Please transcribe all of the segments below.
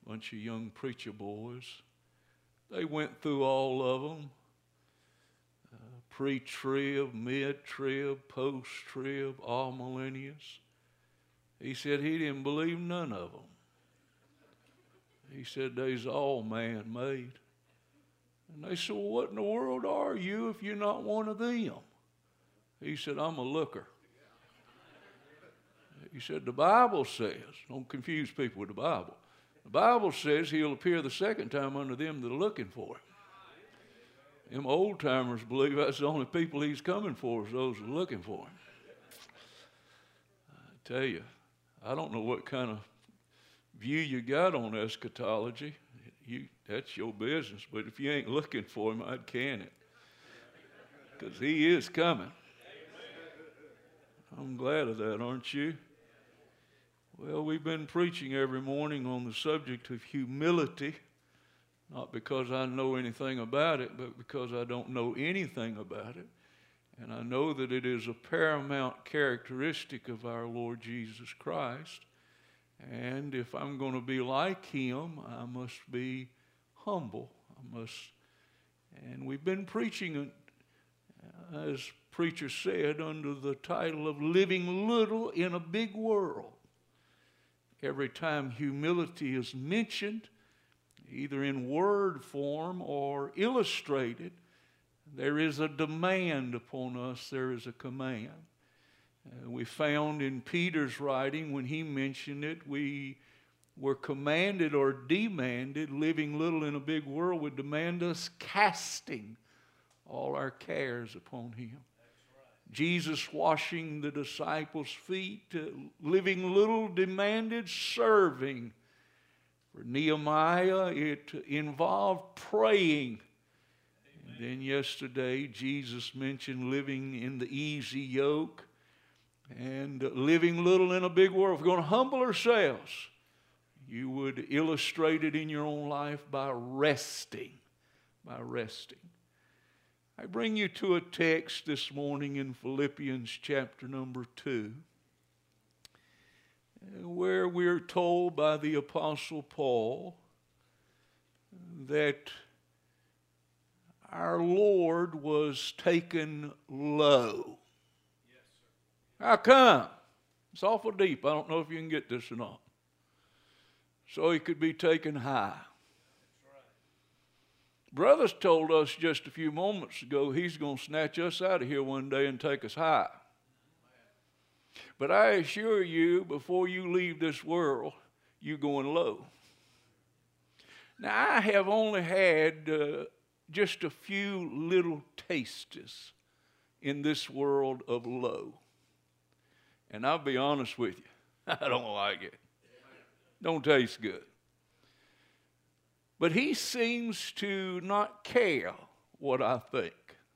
bunch of young preacher boys. They went through all of them. Pre-trib, mid-trib, post-trib, all millennials. He said he didn't believe none of them. He said they's all man-made. And they said, well, what in the world are you if you're not one of them? He said, I'm a looker. He said, the Bible says, don't confuse people with the Bible. The Bible says he'll appear the second time unto them that are looking for him. Them old-timers believe that's the only people he's coming for is those that are looking for him. I tell you, I don't know what kind of view you got on eschatology. That's your business. But if you ain't looking for him, I'd can it. Because he is coming. I'm glad of that, aren't you? Well, we've been preaching every morning on the subject of humility. Not because I know anything about it, but because I don't know anything about it. And I know that it is a paramount characteristic of our Lord Jesus Christ. And if I'm going to be like him, I must be humble. And we've been preaching, as preacher said, under the title of Living Little in a Big World. Every time humility is mentioned, either in word form or illustrated, there is a demand upon us, there is a command. We found in Peter's writing, when he mentioned it, we were commanded or demanded. Living little in a big world would demand us casting all our cares upon him. Jesus washing the disciples' feet, living little demanded serving. For Nehemiah, it involved praying. And then yesterday, Jesus mentioned living in the easy yoke and living little in a big world. If we're going to humble ourselves, you would illustrate it in your own life by resting. By resting. I bring you to a text this morning in Philippians chapter number 2. Where we're told by the Apostle Paul that our Lord was taken low. Yes, sir. How come? It's awful deep. I don't know if you can get this or not. So he could be taken high. That's right. Brothers told us just a few moments ago he's going to snatch us out of here one day and take us high. But I assure you, before you leave this world, you're going low. Now, I have only had just a few little tastes in this world of low. And I'll be honest with you, I don't like it. Don't taste good. But he seems to not care what I think.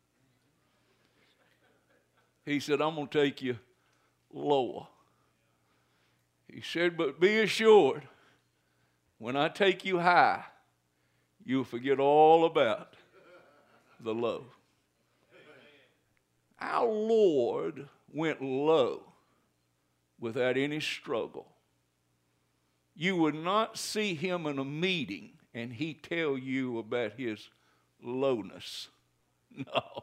He said, I'm going to take you lower. He said, but be assured, when I take you high, you'll forget all about the low. Our Lord went low without any struggle. You would not see him in a meeting and he tell you about his lowness. No.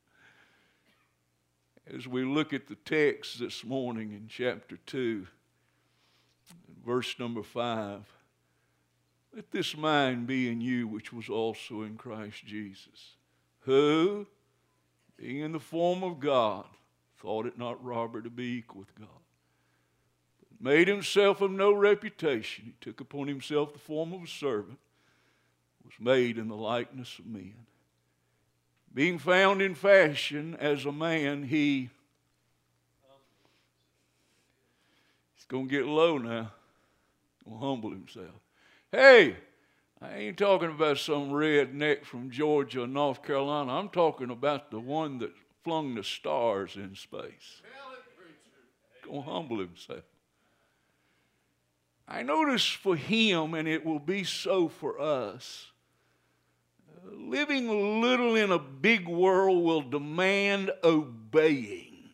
As we look at the text this morning in chapter 2, verse number 5, let this mind be in you which was also in Christ Jesus, who, being in the form of God, thought it not robbery to be equal with God, but made himself of no reputation. He took upon himself the form of a servant, was made in the likeness of men. Being found in fashion as a man, he's going to get low now. Going to humble himself. Hey, I ain't talking about some redneck from Georgia or North Carolina. I'm talking about the one that flung the stars in space. Going to humble himself. I notice for him, and it will be so for us, living little in a big world will demand obeying.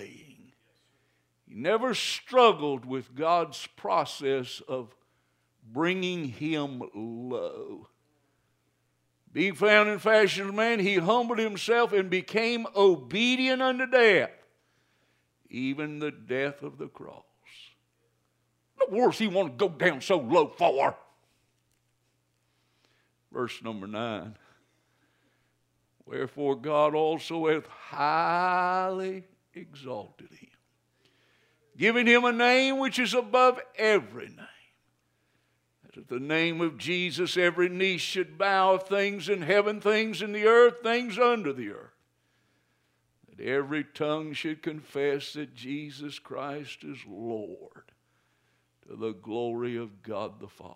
He never struggled with God's process of bringing him low. Being found in fashion as man, he humbled himself and became obedient unto death, even the death of the cross. What in the world does he want to go down so low for? Verse number 9. Wherefore God also hath highly exalted him, giving him a name which is above every name. That at the name of Jesus every knee should bow, of things in heaven, things in the earth, things under the earth. That every tongue should confess that Jesus Christ is Lord, to the glory of God the Father.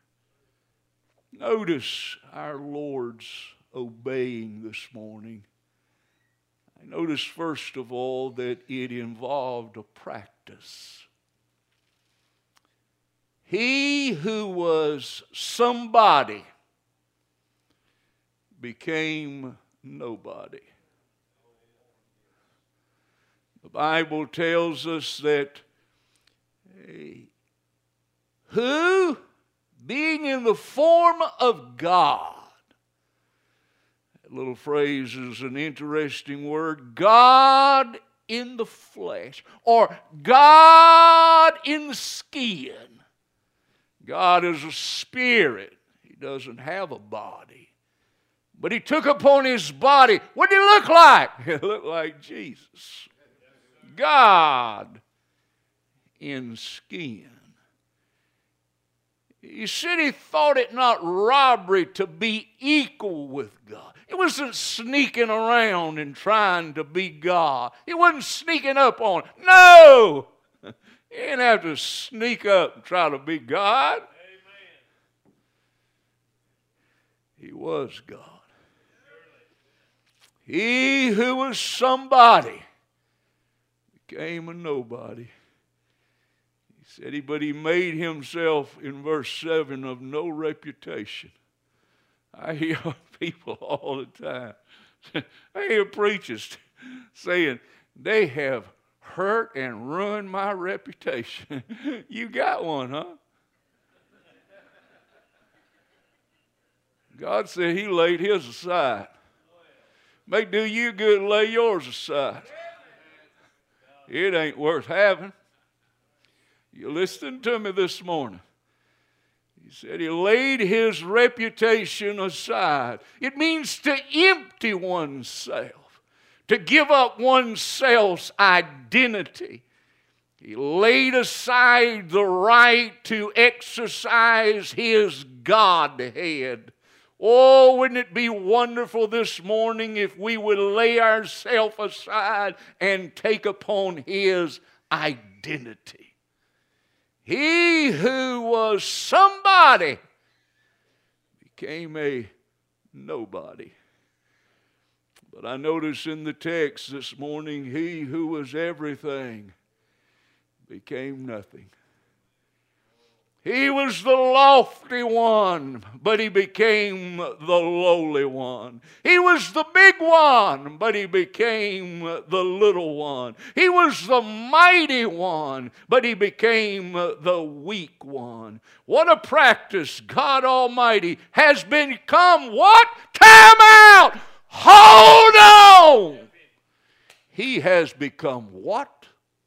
Notice our Lord's obeying this morning. I notice first of all that it involved a practice. He who was somebody became nobody. The Bible tells us that who, being in the form of God, that little phrase is an interesting word, God in the flesh, or God in the skin. God is a spirit. He doesn't have a body. But he took upon his body. What did he look like? He looked like Jesus. God in skin. He said he thought it not robbery to be equal with God. He wasn't sneaking around and trying to be God. He wasn't sneaking up on it. No! He didn't have to sneak up and try to be God. Amen. He was God. He who was somebody became a nobody. He said, but he made himself, in verse 7, of no reputation. I hear people all the time. I hear preachers saying, they have hurt and ruined my reputation. You got one, huh? God said he laid his aside. May do you good, lay yours aside. It ain't worth having. You listening to me this morning? He said he laid his reputation aside. It means to empty oneself, to give up oneself's identity. He laid aside the right to exercise his Godhead. Oh, wouldn't it be wonderful this morning if we would lay ourselves aside and take upon his identity. He who was somebody became a nobody. But I notice in the text this morning, he who was everything became nothing. He was the lofty one, but he became the lowly one. He was the big one, but he became the little one. He was the mighty one, but he became the weak one. What a practice. God Almighty has become what? Time out! Hold on! He has become what?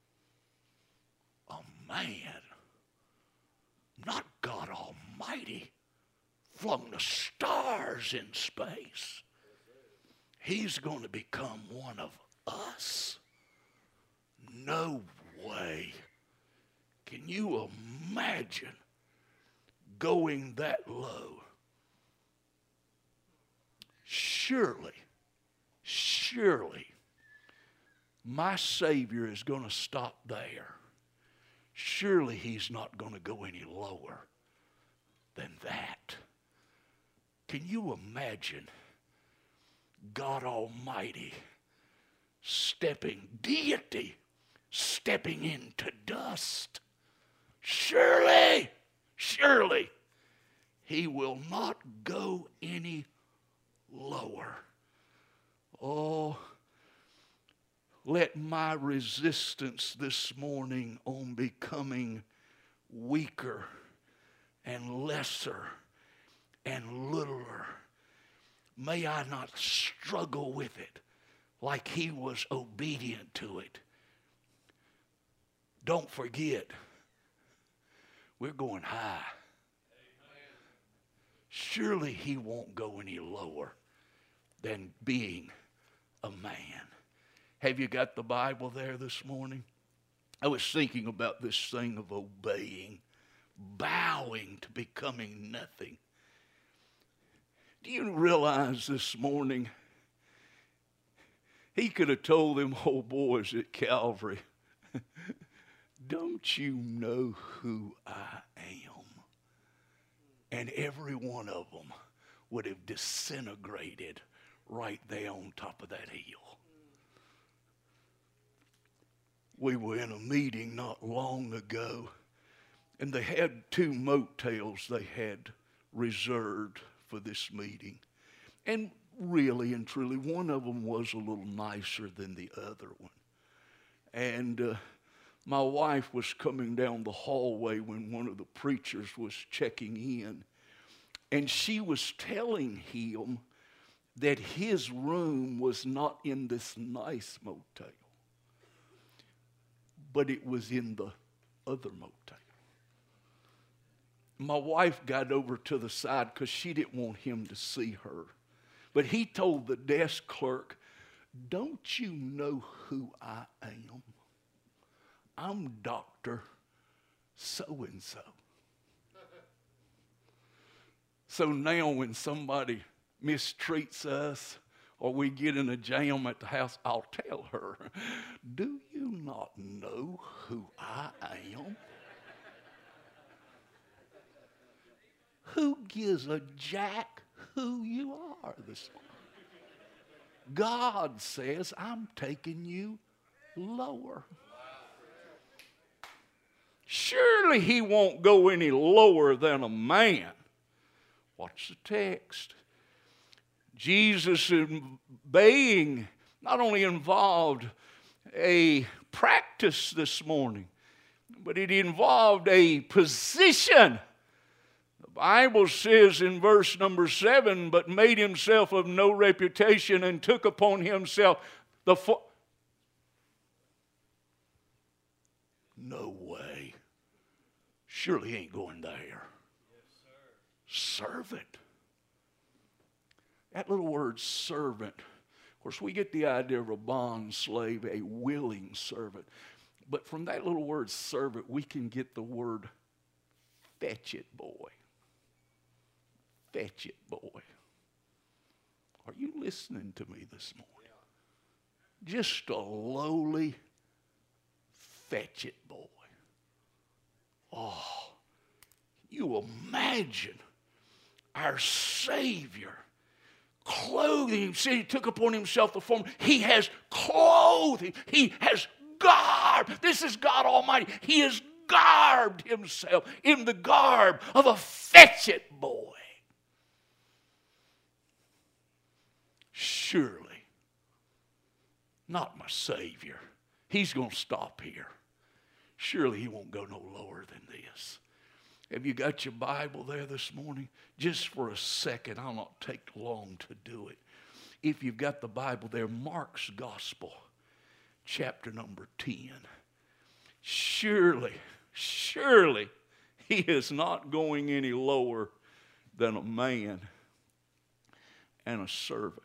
A man. Not God Almighty, flung the stars in space. He's going to become one of us. No way. Can you imagine going that low? Surely, my Savior is going to stop there. Surely he's not going to go any lower than that. Can you imagine God Almighty deity stepping into dust? Surely he will not go any lower. Oh, let my resistance this morning on becoming weaker and lesser and littler. May I not struggle with it like he was obedient to it. Don't forget, we're going high. Surely he won't go any lower than being a man. Have you got the Bible there this morning? I was thinking about this thing of obeying, bowing to becoming nothing. Do you realize this morning, he could have told them old boys at Calvary, don't you know who I am? And every one of them would have disintegrated right there on top of that hill. We were in a meeting not long ago, and they had 2 motels they had reserved for this meeting. And really and truly, one of them was a little nicer than the other one. And my wife was coming down the hallway when one of the preachers was checking in, and she was telling him that his room was not in this nice motel, but it was in the other motel. My wife got over to the side because she didn't want him to see her. But he told the desk clerk, don't you know who I am? I'm Dr. So-and-so. So now when somebody mistreats us or we get in a jam at the house, I'll tell her, do you not know who I am? Who gives a jack who you are this morning? God says, I'm taking you lower. Surely he won't go any lower than a man. Watch the text. Jesus obeying not only involved a practice this morning, but it involved a position. The Bible says in verse number 7, but made himself of no reputation and took upon himself the No way. Surely he ain't going there. Yes, sir. Servant. That little word servant, of course, we get the idea of a bond slave, a willing servant. But from that little word servant, we can get the word fetch it, boy. Fetch it, boy. Are you listening to me this morning? Just a lowly fetch it, boy. Oh, you imagine our Savior clothing him. See, he took upon himself the form. He has clothed him. He has garbed. This is God Almighty. He has garbed himself in the garb of a fetch-it boy. Surely, not my Savior. He's going to stop here. Surely he won't go no lower than this. Have you got your Bible there this morning? Just for a second, I'll not take long to do it. If you've got the Bible there, Mark's Gospel, chapter number 10. Surely he is not going any lower than a man and a servant.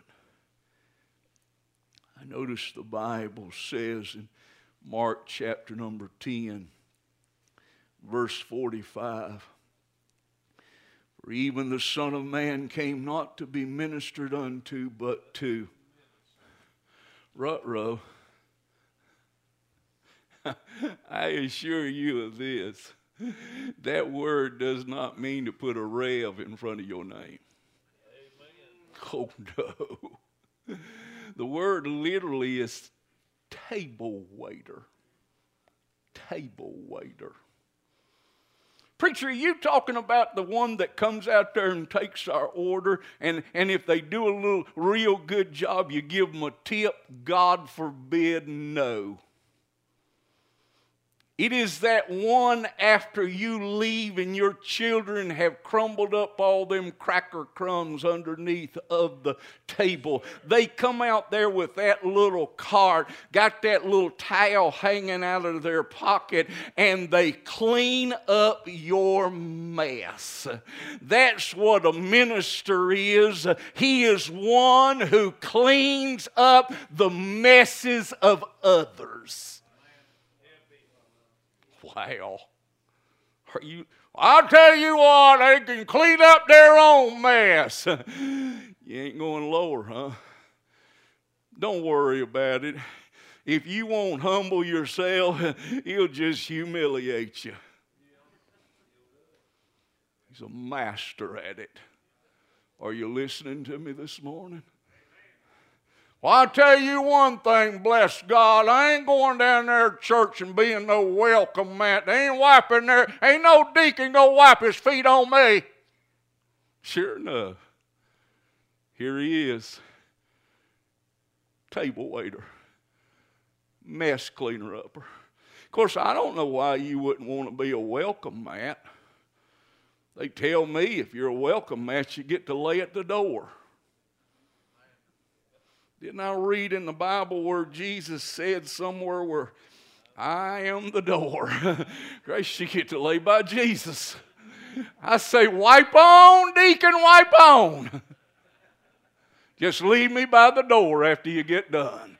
I notice the Bible says in Mark chapter number 10, verse 45, for even the Son of Man came not to be ministered unto, but to Rut-row. I assure you of this. That word does not mean to put a rev in front of your name. Amen. Oh, no. The word literally is table waiter. Table waiter. Preacher, are you talking about the one that comes out there and takes our order, and if they do a little real good job, you give them a tip? God forbid, no. It is that one after you leave and your children have crumbled up all them cracker crumbs underneath of the table. They come out there with that little cart, got that little towel hanging out of their pocket, and they clean up your mess. That's what a minister is. He is one who cleans up the messes of others. Wow. I'll tell you what, they can clean up their own mess. You ain't going lower, huh? Don't worry about it. If you won't humble yourself, he'll just humiliate you. He's a master at it. Are you listening to me this morning? Well, I'll tell you one thing, bless God, I ain't going down there to church and being no welcome mat. They ain't wiping there. Ain't no deacon gonna wipe his feet on me. Sure enough, here he is, table waiter, mess cleaner upper. Of course, I don't know why you wouldn't want to be a welcome mat. They tell me if you're a welcome mat, you get to lay at the door. Didn't I read in the Bible where Jesus said somewhere where I am the door? Grace, you get to lay by Jesus. I say, wipe on, deacon, wipe on. Just leave me by the door after you get done. Amen.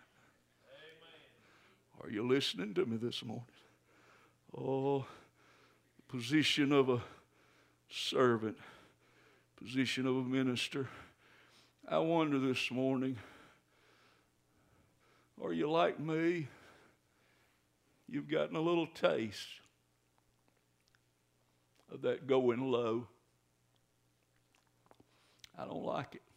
Are you listening to me this morning? Oh, position of a servant, position of a minister. I wonder this morning, are you like me? You've gotten a little taste of that going low. I don't like it.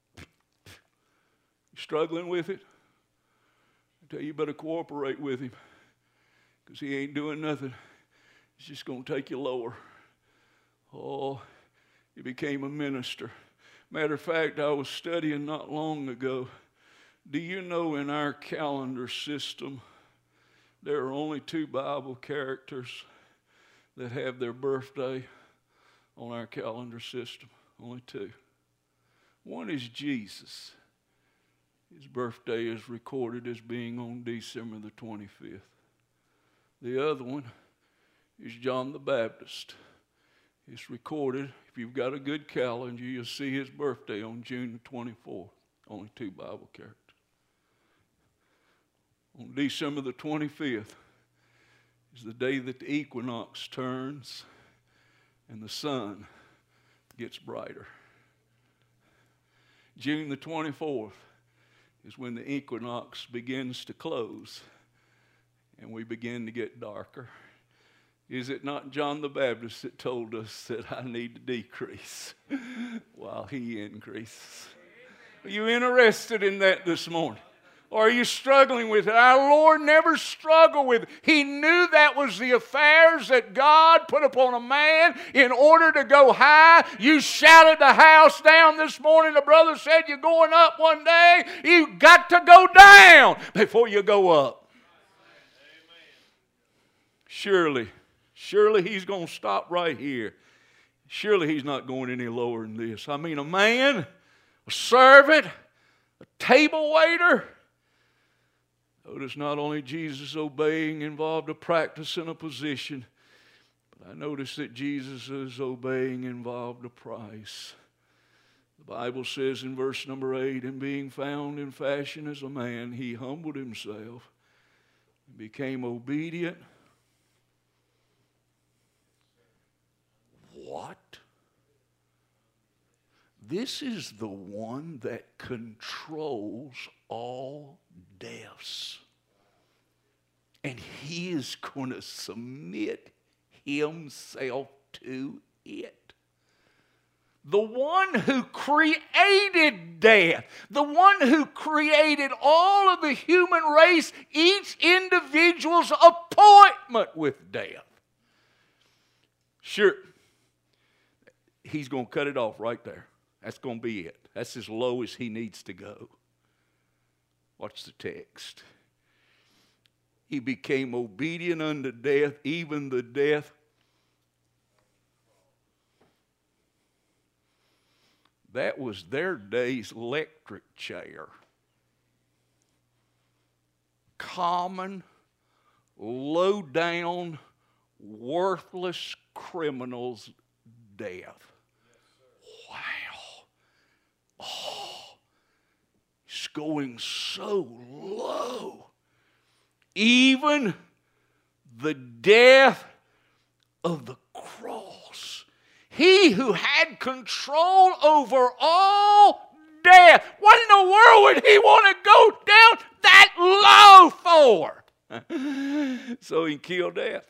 You struggling with it? I tell you better cooperate with him, because he ain't doing nothing. He's just going to take you lower. Oh, you became a minister. Matter of fact, I was studying not long ago. Do you know in our calendar system, there are only 2 Bible characters that have their birthday on our calendar system? Only 2. One is Jesus. His birthday is recorded as being on December the 25th. The other one is John the Baptist. It's recorded. If you've got a good calendar, you'll see his birthday on June the 24th. Only 2 Bible characters. On December the 25th is the day that the equinox turns and the sun gets brighter. June the 24th is when the equinox begins to close and we begin to get darker. Is it not John the Baptist that told us that I need to decrease while he increases? Are you interested in that this morning? Or are you struggling with it? Our Lord never struggled with it. He knew that was the affairs that God put upon a man in order to go high. You shouted the house down this morning. The brother said you're going up one day. You got to go down before you go up. Surely he's going to stop right here. Surely he's not going any lower than this. I mean, a man, a servant, a table waiter. Notice not only Jesus obeying involved a practice and a position, but I notice that Jesus' obeying involved a price. The Bible says in verse number 8, and being found in fashion as a man, he humbled himself and became obedient. What? This is the one that controls all deaths. And he is going to submit himself to it. The one who created death, the one who created all of the human race, each individual's appointment with death. Sure, he's going to cut it off right there. That's going to be it. That's as low as he needs to go. Watch the text. He became obedient unto death, even the death. That was their day's electric chair. Common, low-down, worthless criminals' death. Wow. Oh, it's going so low. Even the death of the cross. He who had control over all death. What in the world would he want to go down that low for? So he killed death.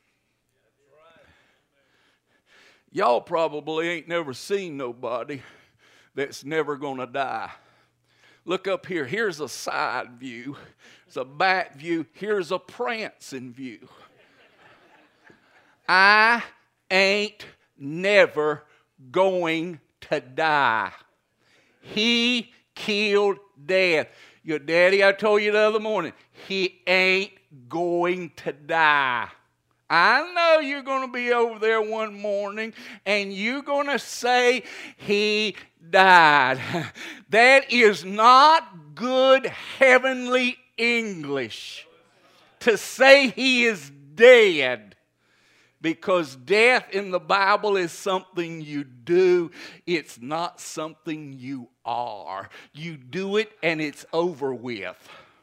Y'all probably ain't never seen nobody that's never going to die. Look up here. Here's a side view. It's a back view. Here's a prancing view. I ain't never going to die. He killed death. Your daddy, I told you the other morning, he ain't going to die. I know you're going to be over there one morning and you're going to say he died. That is not good heavenly English to say he is dead. Because death in the Bible is something you do. It's not something you are. You do it and it's over with.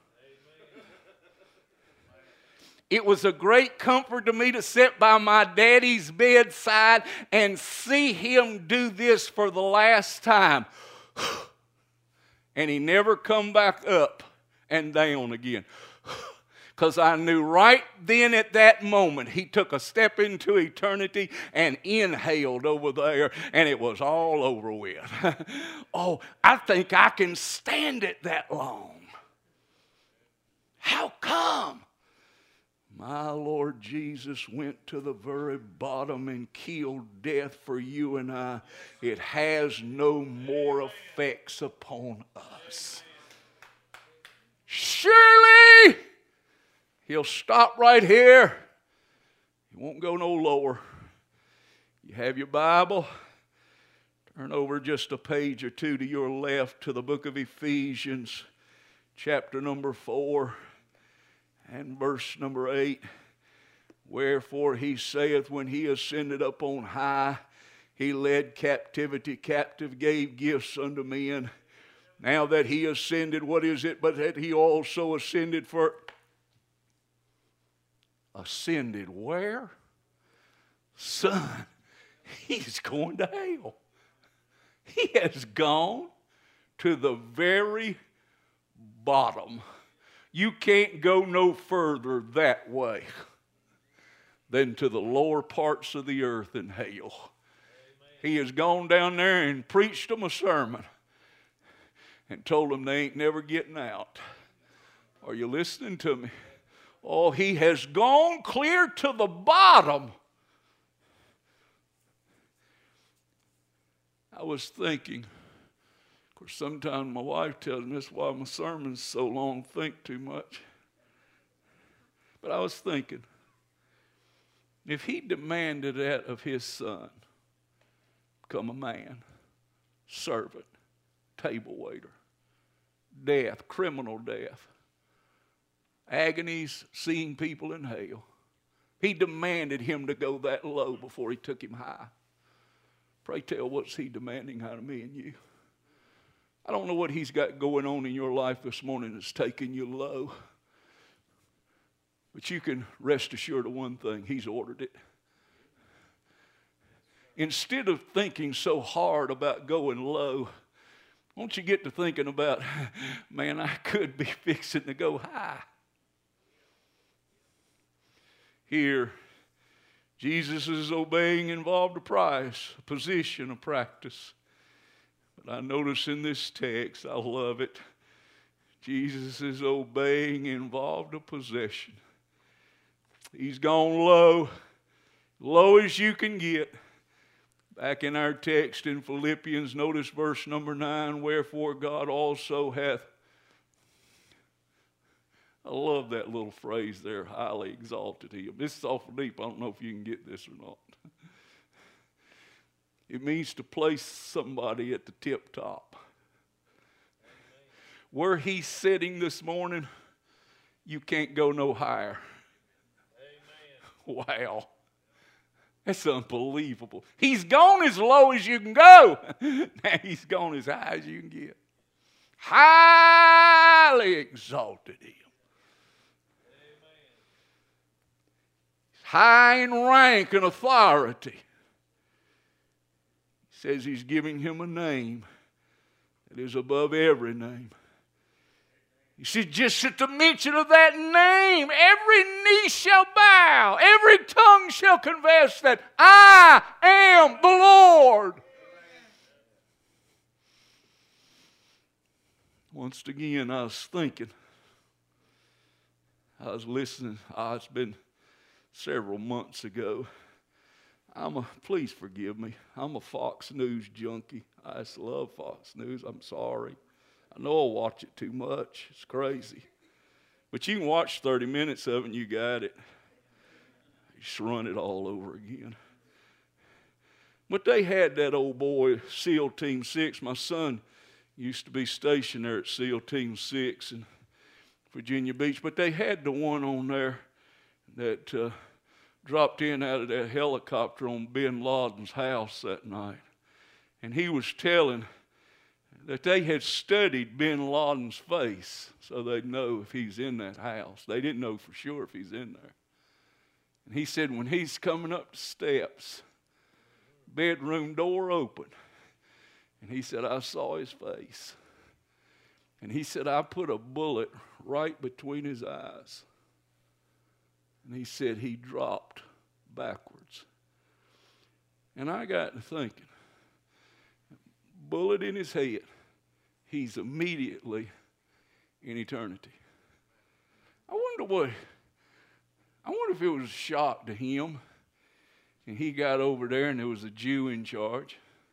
It was a great comfort to me to sit by my daddy's bedside and see him do this for the last time. And he never come back up and down again. Because I knew right then at that moment he took a step into eternity and inhaled over there and it was all over with. Oh, I think I can stand it that long. How come? My Lord Jesus went to the very bottom and killed death for you and I. It has no more effects upon us. Surely he'll stop right here. He won't go no lower. You have your Bible? Turn over just a page or two to your left to the book of Ephesians, chapter number 4 and verse number 8. Wherefore he saith, when he ascended up on high, he led captivity captive, gave gifts unto men. Now that he ascended, what is it but that he also ascended for... Ascended where? Son, he's going to hell. He has gone to the very bottom. You can't go no further that way than to the lower parts of the earth in hell. Amen. He has gone down there and preached them a sermon and told them they ain't never getting out. Are you listening to me? Oh, he has gone clear to the bottom. I was thinking, of course, sometimes my wife tells me that's why my sermon's so long, think too much. But I was thinking, if he demanded that of his son, become a man, servant, table waiter, death, criminal death, agonies, seeing people in hell. He demanded him to go that low before he took him high. Pray tell, what's he demanding out of me and you? I don't know what he's got going on in your life this morning that's taking you low. But you can rest assured of one thing, he's ordered it. Instead of thinking so hard about going low, won't you get to thinking about, man, I could be fixing to go high. Here, Jesus' obeying involved a price, a position, a practice. But I notice in this text, I love it, Jesus' obeying involved a possession. He's gone low, low as you can get. Back in our text in Philippians, notice verse number 9, wherefore God also hath I love that little phrase there, highly exalted him. This is awful deep. I don't know if you can get this or not. It means to place somebody at the tip top. Where he's sitting this morning, you can't go no higher. Amen. Wow. That's unbelievable. He's gone as low as you can go. Now he's gone as high as you can get. Highly exalted him. Amen. High in rank and authority. He says he's giving him a name that is above every name. He said, just at the mention of that name, every knee shall bow, every tongue shall confess that I am the Lord. Once again, I was thinking, I was listening, it's been several months ago. Please forgive me, I'm a Fox News junkie. I just love Fox News, I'm sorry. I know I watch it too much. It's crazy. But you can watch 30 minutes of it and you got it. You just run it all over again. But they had that old boy, SEAL Team 6. My son used to be stationed there at SEAL Team 6 in Virginia Beach. But they had the one on there that dropped in out of that helicopter on bin Laden's house that night. And he was telling that they had studied bin Laden's face so they'd know if he's in that house. They didn't know for sure if he's in there. And he said when he's coming up the steps, bedroom door open, and he said, I saw his face. And he said, I put a bullet right between his eyes. And he said he dropped backwards. And I got to thinking, bullet in his head, he's immediately in eternity. I wonder if it was a shock to him and he got over there and there was a Jew in charge.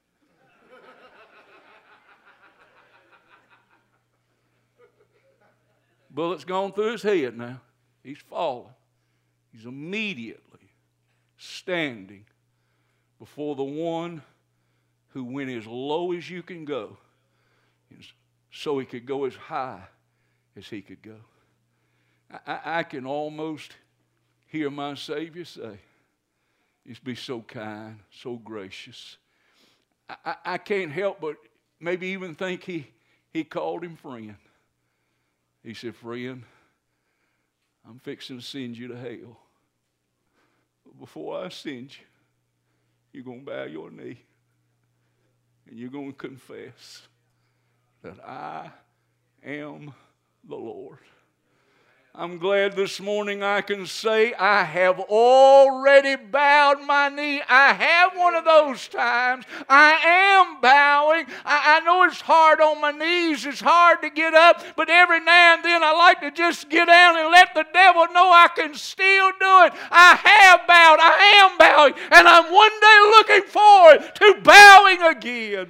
Bullet's gone through his head now. He's fallen. He's immediately standing before the one who went as low as you can go so he could go as high as he could go. I can almost hear my Savior say, just be so kind, so gracious. I can't help but maybe even think he called him friend. He said, friend, I'm fixing to send you to hell. But before I send you, you're going to bow your knee. And you're going to confess that I am the Lord. I'm glad this morning I can say I have already bowed my knee. I have one of those times. I am bowing. I know it's hard on my knees. It's hard to get up. But every now and then I like to just get down and let the devil know I can still do it. I have bowed. I am bowing. And I'm one day looking forward to bowing again.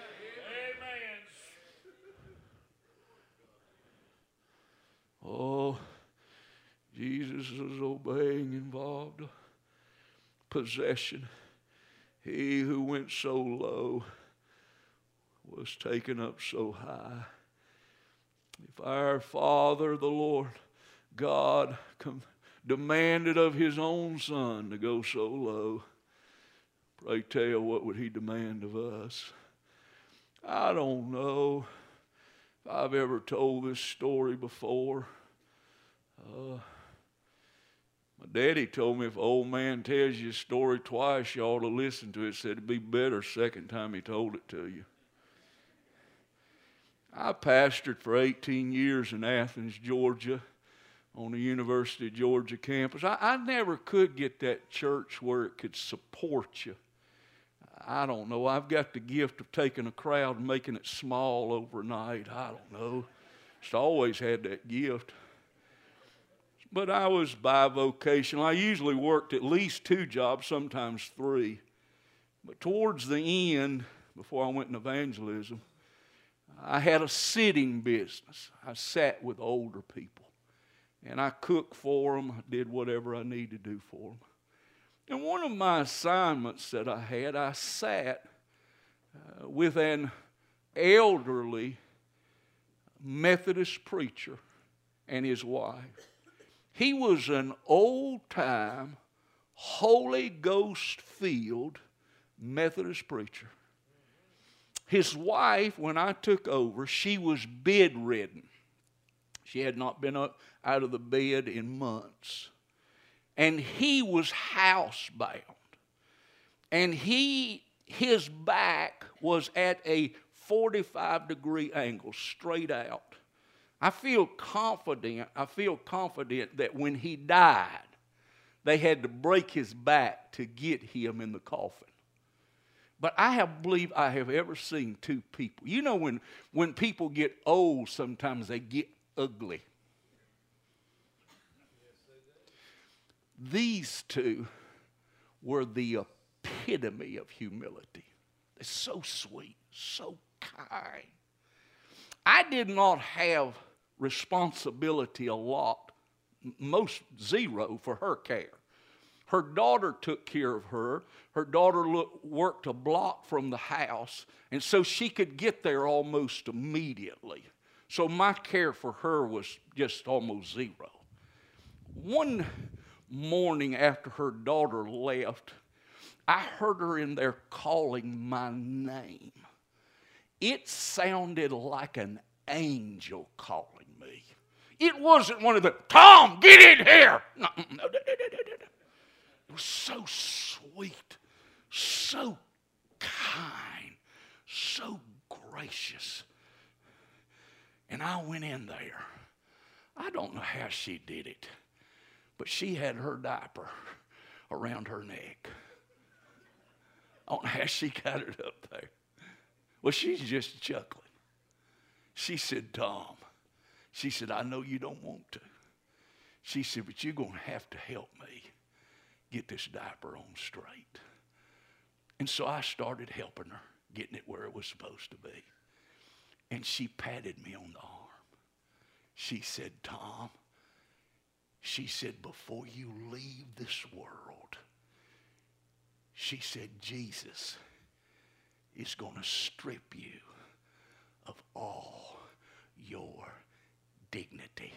Oh, Jesus is obeying involved possession. He who went so low was taken up so high. If our Father, the Lord God, demanded of his own Son to go so low, pray tell, what would he demand of us? I don't know if I've ever told this story before. My daddy told me if an old man tells you a story twice, you ought to listen to it. Said it'd be better second time he told it to you. I pastored for 18 years in Athens, Georgia, on the University of Georgia campus. I never could get that church where it could support you. I don't know. I've got the gift of taking a crowd and making it small overnight. I don't know. Just always had that gift. But I was bivocational. I usually worked at least 2 jobs, sometimes 3. But towards the end, before I went in evangelism, I had a sitting business. I sat with older people. And I cooked for them, did whatever I needed to do for them. And one of my assignments that I had, I sat with an elderly Methodist preacher and his wife. He was an old-time, Holy Ghost-filled Methodist preacher. His wife, when I took over, she was bedridden. She had not been up out of the bed in months. And he was housebound. And his back was at a 45-degree angle, straight out. I feel confident that when he died, they had to break his back to get him in the coffin. But I believe I have ever seen two people. You know, when people get old, sometimes they get ugly. These two were the epitome of humility. They're so sweet, so kind. I did not have responsibility a lot, most zero, for her care. Her daughter took care of her. Her daughter worked a block from the house, and so she could get there almost immediately. So my care for her was just almost zero. One morning after her daughter left, I heard her in there calling my name. It sounded like an angel calling me. It wasn't one of the, Tom, get in here. No. It was so sweet, so kind, so gracious. And I went in there. I don't know how she did it, but she had her diaper around her neck. I don't know how she got it up there. Well, she's just chuckling. She said, Tom, she said, I know you don't want to. She said, but you're going to have to help me get this diaper on straight. And so I started helping her, getting it where it was supposed to be. And she patted me on the arm. She said, Tom, she said, before you leave this world, she said, Jesus is going to strip you of all your dignity.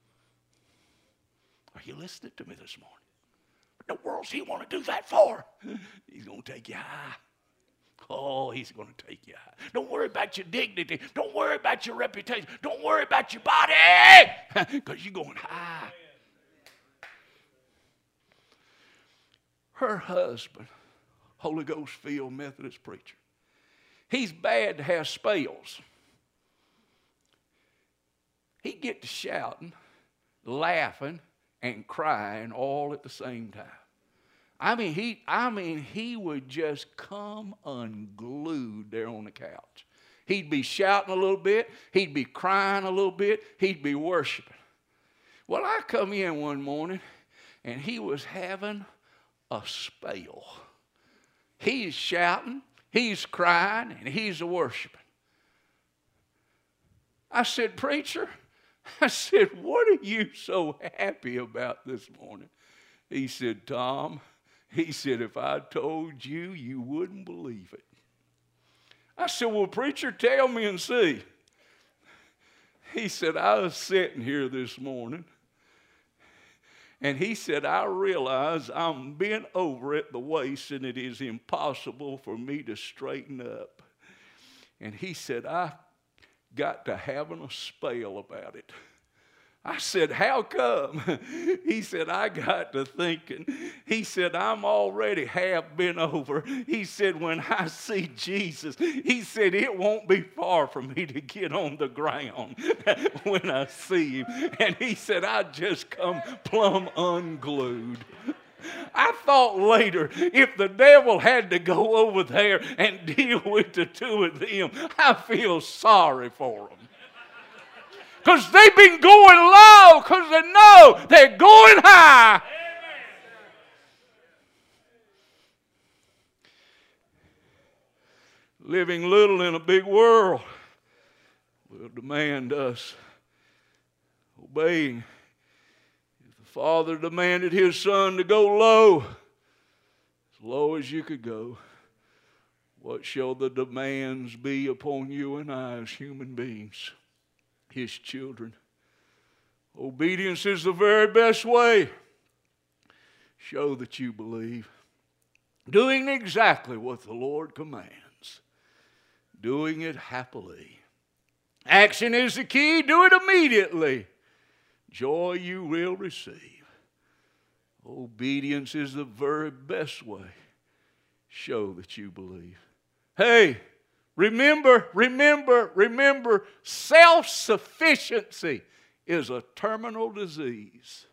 Are you listening to me this morning? What in the world does he want to do that for? He's going to take you high. Oh, he's going to take you high. Don't worry about your dignity. Don't worry about your reputation. Don't worry about your body, because you're going high. Her husband, Holy Ghost-filled Methodist preacher, he's bad to have spells. He'd get to shouting, laughing, and crying all at the same time. I mean, he would just come unglued there on the couch. He'd be shouting a little bit. He'd be crying a little bit. He'd be worshiping. Well, I come in one morning, and he was having a spell. He's shouting, he's crying, and he's worshiping. I said, preacher, I said, what are you so happy about this morning? He said, Tom, he said, if I told you, you wouldn't believe it. I said, well, preacher, tell me and see. He said, I was sitting here this morning, and he said, I realize I'm bent over at the waist, and it is impossible for me to straighten up. And he said, I got to having a spell about it. I said, how come? He said, I got to thinking. He said, I'm already half bent over. He said, when I see Jesus, he said, it won't be far for me to get on the ground when I see him. And he said, I just come plumb unglued. I thought later, if the devil had to go over there and deal with the two of them, I feel sorry for them. Because they've been going low because they know they're going high. Living little in a big world will demand us obeying Father demanded his son to go low, as low as you could go. What shall the demands be upon you and I as human beings, his children? Obedience is the very best way. Show that you believe. Doing exactly what the Lord commands. Doing it happily. Action is the key. Do it immediately. Joy you will receive. Obedience is the very best way. Show that you believe. Hey, remember, self-sufficiency is a terminal disease.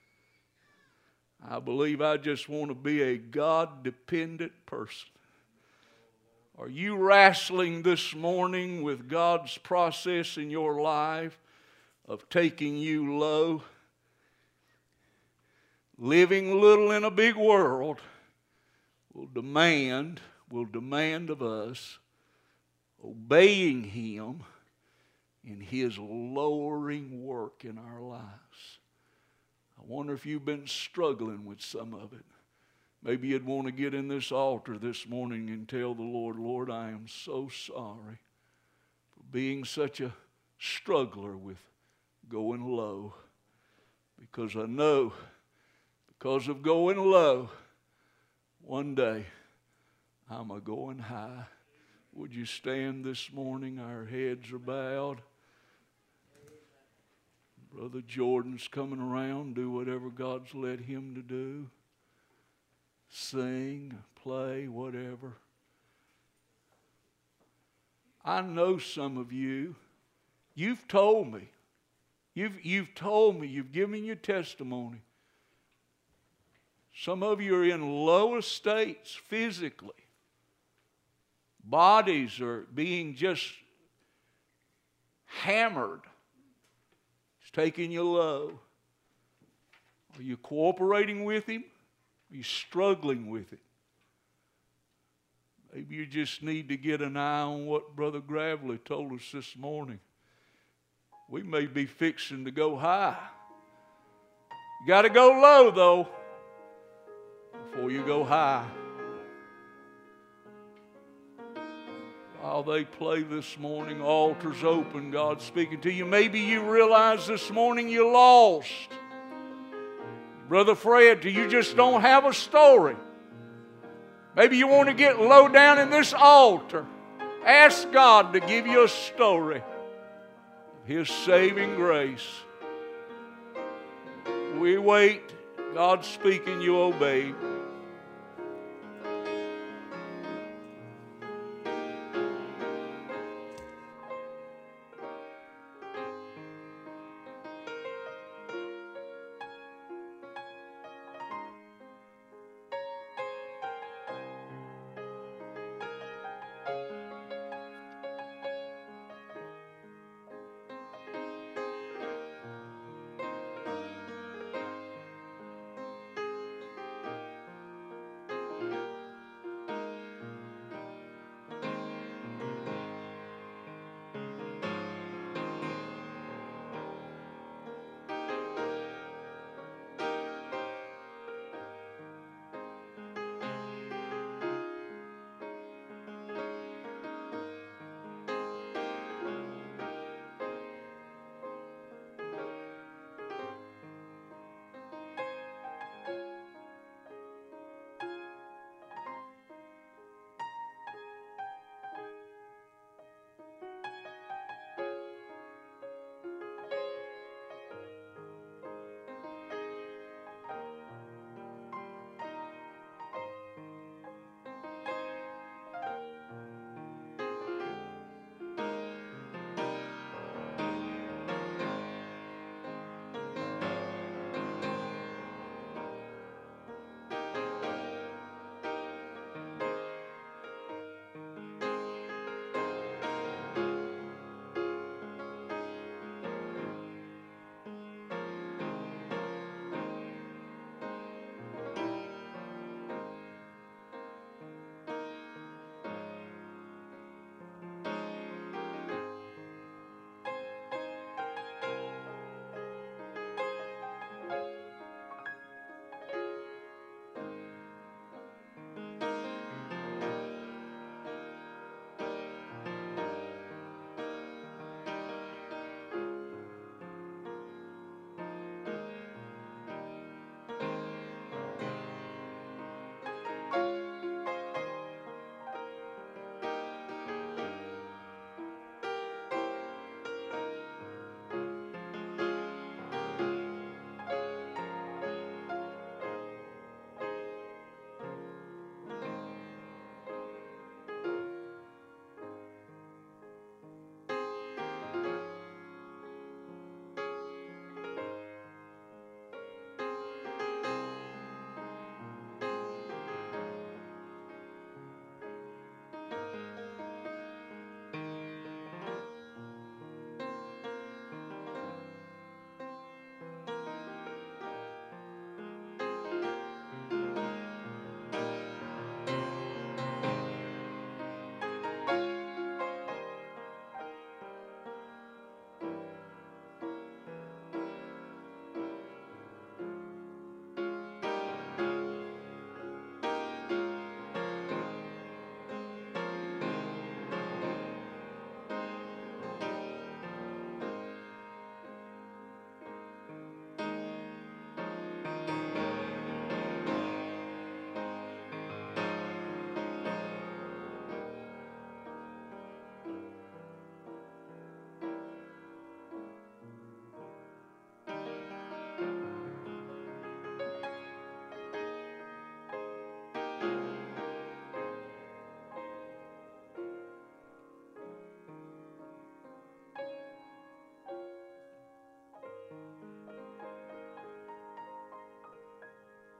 I believe I just want to be a God-dependent person. Are you wrestling this morning with God's process in your life of taking you low? Living little in a big world will demand of us obeying Him in His lowering work in our lives. I wonder if you've been struggling with some of it. Maybe you'd want to get in this altar this morning and tell the Lord, Lord, I am so sorry for being such a struggler with going low. Because I know, because of going low, one day I'm a-going high. Would you stand this morning? Our heads are bowed. Brother Jordan's coming around. Do whatever God's led him to do. Sing, play, whatever. I know some of you. You've told me. You've told me. You've given your testimony. Some of you are in low estates physically. Bodies are being just hammered. It's taking you low. Are you cooperating with Him? Are you struggling with it? Maybe you just need to get an eye on what Brother Gravely told us this morning. We may be fixing to go high. You got to go low, though, before you go high. While they play this morning, altars open, God's speaking to you. Maybe you realize this morning you lost. Brother Fred, you just don't have a story. Maybe you want to get low down in this altar. Ask God to give you a story of His saving grace. We wait. God's speaking, you obey.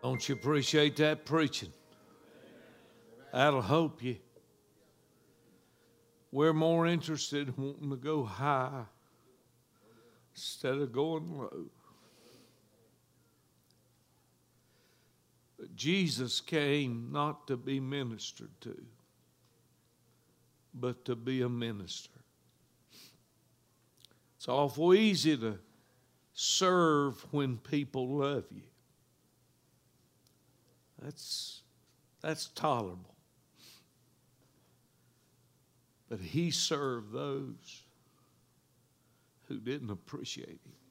Don't you appreciate that preaching? That'll help you. We're more interested in wanting to go high instead of going low. But Jesus came not to be ministered to, but to be a minister. It's awful easy to serve when people love you. That's tolerable. But he served those who didn't appreciate him.